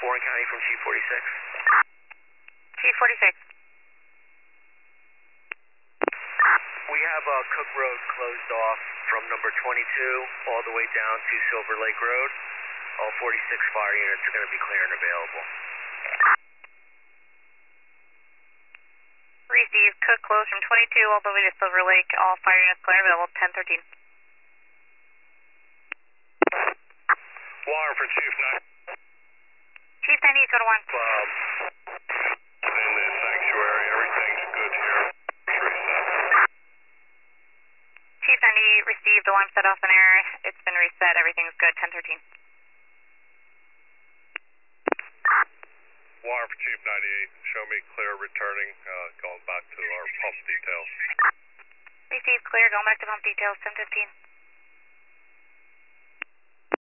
Warren County from Chief 46. Chief 46. We have Cook Road closed off from number 22 all the way down to Silver Lake Road. All 46 fire units are going to be clear and available. Receive. Cook closed from 22 all the way to Silver Lake. All fire units clear and available. 1013. Warren for Chief 9. Chief 90, go to 1. In the sanctuary, everything's good here. Reset. Chief 90, received. Alarm set off in air. It's been reset. Everything's good. 1013. Warren for Chief 98. Show me clear returning, going back to our pump details. Received. Clear. Going back to pump details. 1015.